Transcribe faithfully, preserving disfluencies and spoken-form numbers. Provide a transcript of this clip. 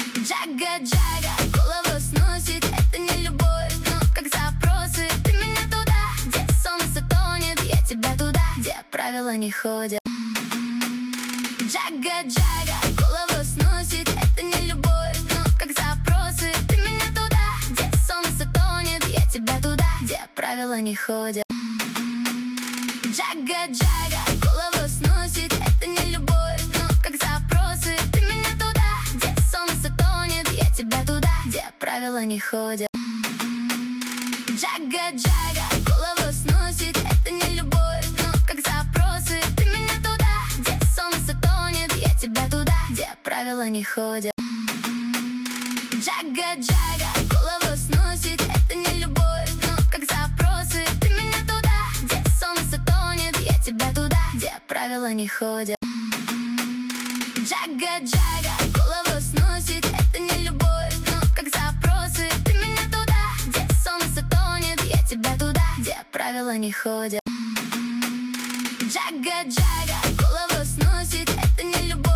Джага-джага, голову сносит, это не любовь, но как запросы. Ты меня туда, где солнце тонет, я тебя туда, где правила не ходят. Джага-джага, голову сносит, это не любовь, но как запросы. Ты меня туда, где солнце тонет, я тебя туда, где правила не ходят. Джага-джага, голову сносит, это не любовь, но как запросы. Ты меня туда, где солнце тонет, я тебя туда, где правила не ходят. Джага-джага, голову сносит, это не любовь, но как запросы. Ты меня туда, где солнце тонет, я тебя туда, где правила не ходят. Джага-джага, голову сносит, это не любовь, но как запросы. Ты меня туда, где солнце тонет, я тебя туда, где правила не ходят. Джага-джага, голову сносит, это не любовь, но как запросы. Ты меня туда, где солнце тонет, я тебя туда, где правила не ходят. Джага-джага, голову сносит, это не любовь.